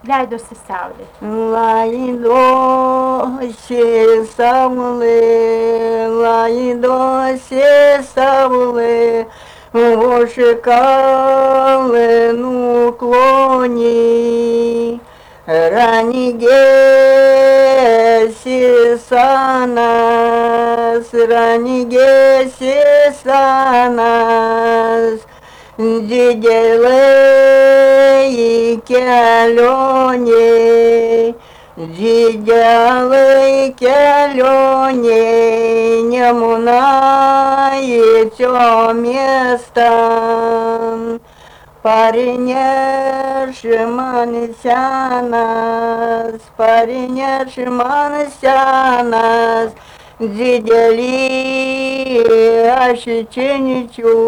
leidosi saulė. Laidosi saulė, laidosi saulė, už kalnų klonį. Ranigesi sanas, ranigesi sanas, didelei kelionei, didelei kelionei, Nemunaičio miestan. Паренеш man senas, паренеш man senas, didelį aš činičiu,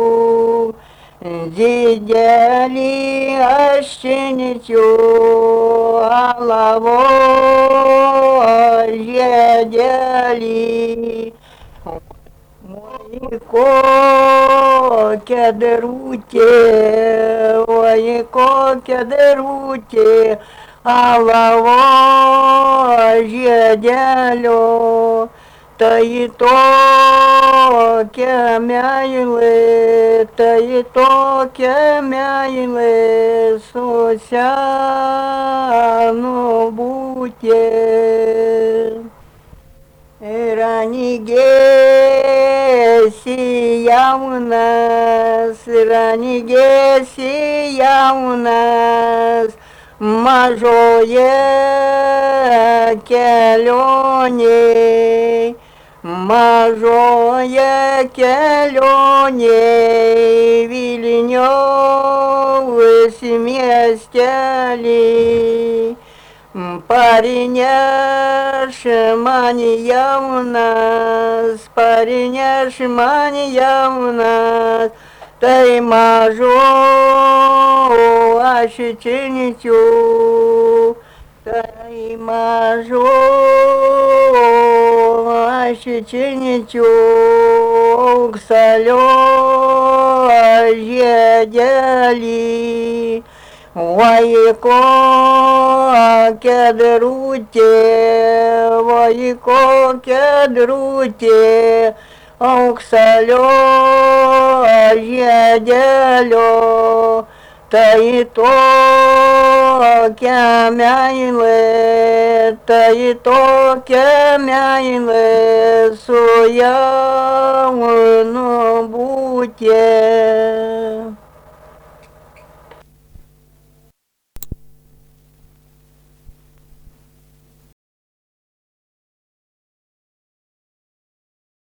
didelį aš činičiu, alavo žiedelį. Oi, kokia darutė, oi, kokia darutė, alavo žiedelio, tai tokia meilė, tai tokia meilė, su senu būtė. Ranigesi jaunas, ranigesi jaunas, mažoje kelionėje, mažoje kelionėje, Vilniaus miestelį. Паренеш man jaunas, паренеш man jaunas, tai mažo aš činičiu, tai mažo aš činičiu, auksalio žiedelį. Oi, kokia darutė, oi, kokia darutė, auksalio žiedelio, tai tokia meilė, tai tokia meilė, su jaunu būtė.